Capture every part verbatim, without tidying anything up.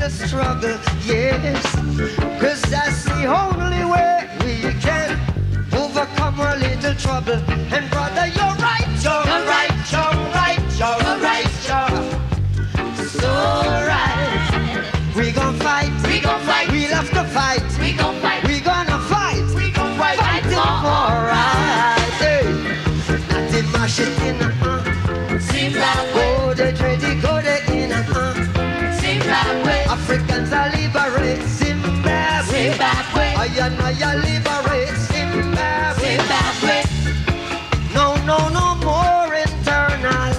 the struggle, yes. Cause that's the only way we can overcome our little trouble. And brother, you're right, you're right, you're right, you're right, you're so right. We gon' fight, we gon' fight, we'll have to fight, we gon' fight, we gonna fight, we gon' fight, fight it for right. Hey, nothing mash it in, uh-uh. Zimbabwe. Go the dready, go the in, uh-uh. Zimbabwe. Africans are liberate Zimbabwe. Zimbabwe. I and I liberate Zimbabwe. Zimbabwe. No, no, no more internal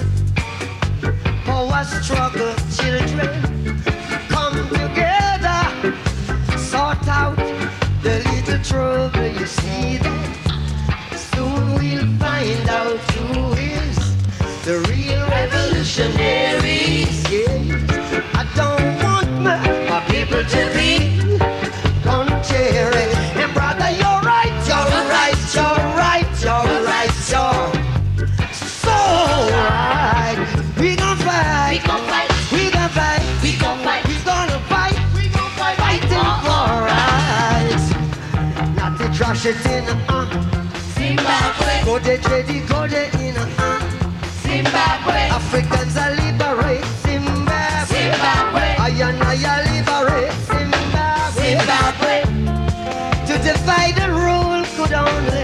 power struggle, children. Come together, sort out the little trouble. You see that? Soon we'll find out who is the real revolutionaries. Yeah. I don't want my, my people to be contrary. And brother, you're right, you're right, you're right, you're right, you're so right. We gon' fight, we gon' fight, we gon' fight, we gon' fight, we gonna fight, we gon' fight, fighting for rights. Not to trash it in, uh. Zimbabwe. Go the dready, go the in, uh. Zimbabwe. Africans are liberate Zimbabwe. Zimbabwe. I and I liberate Zimbabwe. Zimbabwe. To divide and rule could only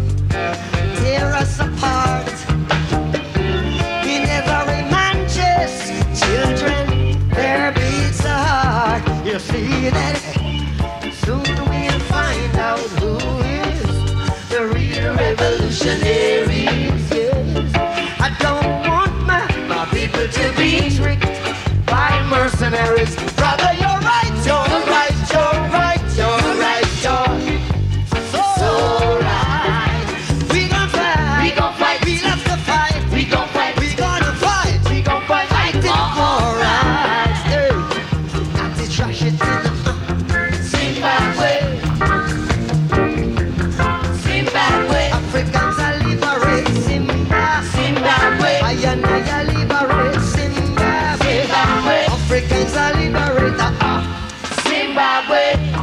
tear us apart. In every man's children, there beats a heart. You see that? Soon we'll find out who is the real revolutionaries. Yes. I don't want my, my people to be tricked by mercenaries. Brother, you're right, you're right, you're right, you're right, you're so, so right. We gon' fight, we gon' fight, we love to fight, we gon' fight, we gonna fight, we gon' fight, fighting for rights. Hey, not to trash it in uh, Zimbabwe. Zimbabwe. Africans are liberate Zimbabwe. Zimbabwe. I and I liberate Zimbabwe. Zimbabwe. Africans are liberate uh, Zimbabwe.